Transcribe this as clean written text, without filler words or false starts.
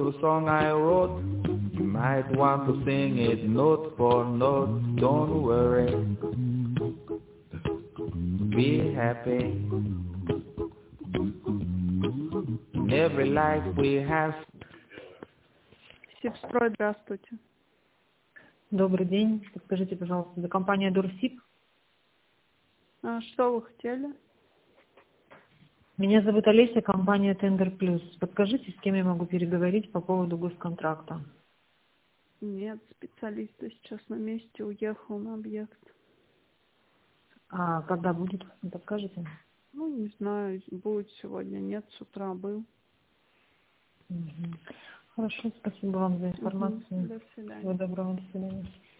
new song I wrote. You might want to sing it note for note. Don't worry, be happy. In every life we have. Сибстрой, здравствуйте. Добрый день. Подскажите, пожалуйста, за компания Дурсиб? Что вы хотели? Меня зовут Олеся, компания Tender Plus. Подскажите, с кем я могу переговорить по поводу госконтракта? Нет, специалиста сейчас на месте, уехал на объект. А когда будет, не подскажете? Не знаю, будет сегодня, нет, с утра был. Хорошо, спасибо вам за информацию. До свидания. Всего доброго, до свидания.